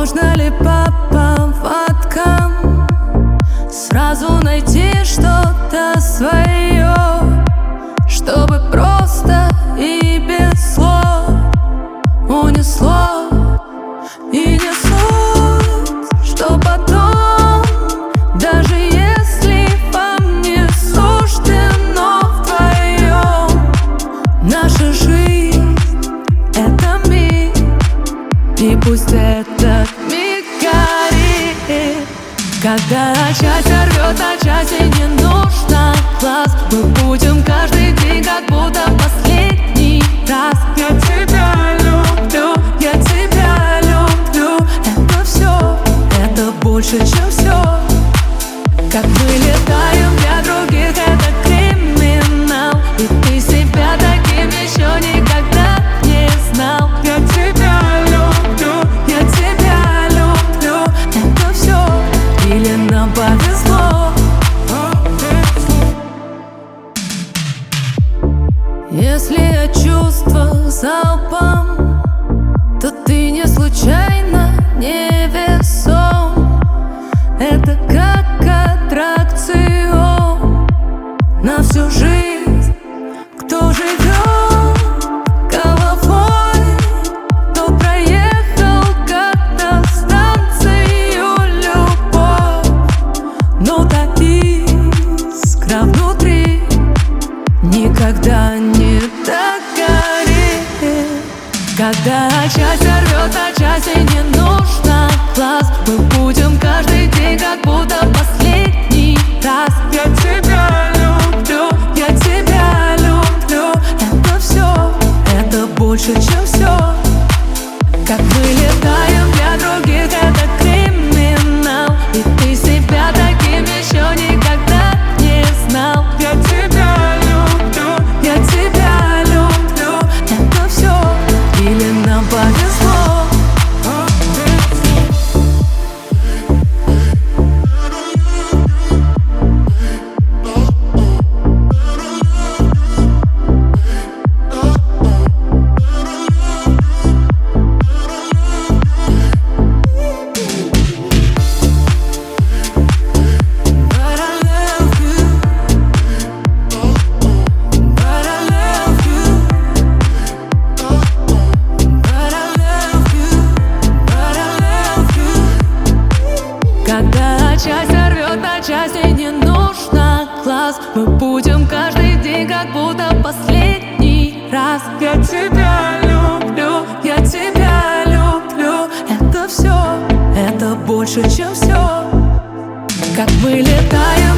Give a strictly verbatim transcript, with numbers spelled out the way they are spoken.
Можно ли по поводкам сразу найти что-то свое, чтобы просто и без слов унесло? И не суть, что потом, даже если вам не суждено вдвоем, наша жизнь — это миг, и пусть этот миг горит. Когда часть рвет на части, не нужно глаз. Мы будем каждый день как будто последний раз. Я тебя люблю, я тебя люблю. Это все, это больше, чем все. Как мы летаем для других, это криминал. И ты себя таким еще никогда не знал. Я тебя люблю, я тебя люблю. Это все, или нам повезло? Если я чувства залпом, то ты не случайно не весом. Это как аттракцион на всю жизнь. Кто живет головой, то проехал как на станцию любовь. Но та искра внутри никогда не догорит. Когда часть рвет на части, не нужно глаз. Мы будем каждый день как будто последний раз. Я тебя люблю, я тебя люблю. Это все, это больше, чем все. Как мы летаем для других, это криминал. И ты себя таким еще никогда не знал. Я тебя люблю, я тебя люблю. Это все, или нам повезло? Когда часть рвет на части, не нужно глаз. Мы будем каждый день как будто последний раз. Я тебя люблю, я тебя люблю. Это все, это больше, чем все. Как мы летаем